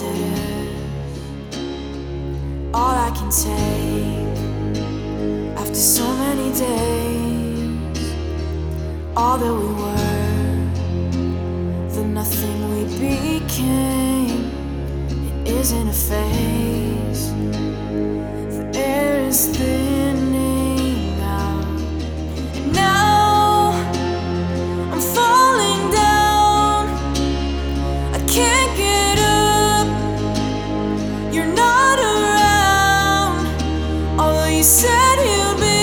it is all I can take after so many days. All that we were, the nothing we became. It isn't a phase. The air is thinning out, and now I'm falling down. I can't get up. You're not around, although you said you'll be.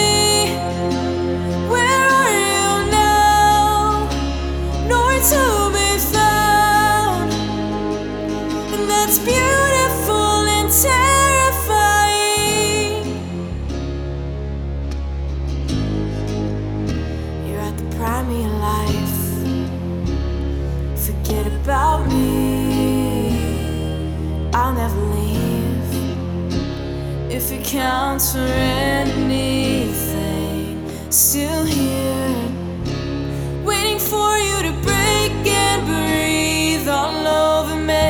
Where are you now? Nowhere to be found, and that's beautiful and terrifying. You're at the prime of your life. Forget about me. I'll never leave. If it counts for anything, still here, waiting for you to break and breathe all over me.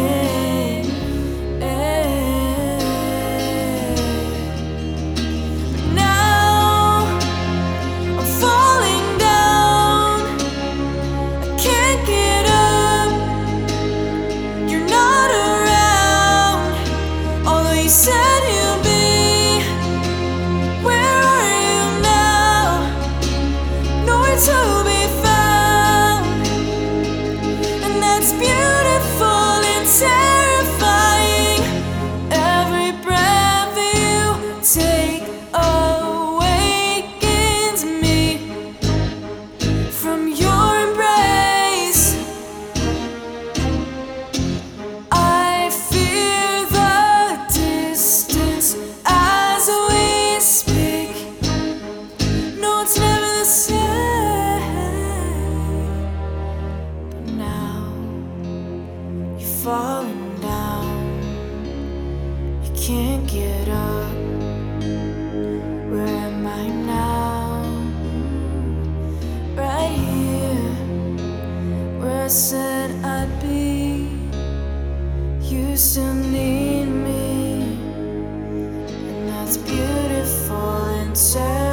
But now I'm falling down. I can't get up. You're not around, although you said you'll be. Where are you now? Nowhere to be found, and that's beautiful and terrifying. Every breath you take awakens me from your embrace. I fear the distance as we speak. No, it's never the same. But now you're falling down. You can't get up. Where am I now? Right here, where I said I'd be. You still need me, and that's beautiful and terrifying.